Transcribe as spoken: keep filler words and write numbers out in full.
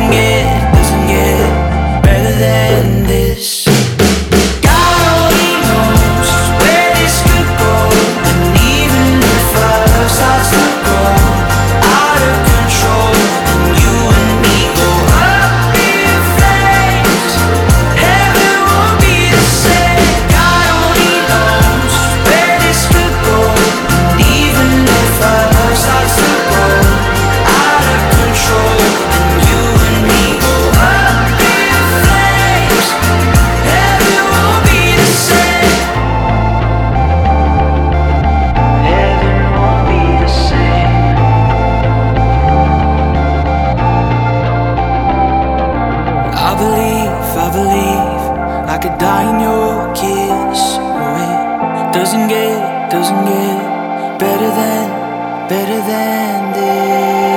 doesn't get, doesn't get better than this. God only knows where this could go, and even if our love starts to grow out of control, and you and me go up in flames, heaven won't be the same. God only knows where this could go, and even if our love starts to grow out of control, and you and me go up in flames, heaven won't be the same. Heaven won't be the same. I believe, I believe I could die in your kiss. Oh, it doesn't get, doesn't get better than, better than this.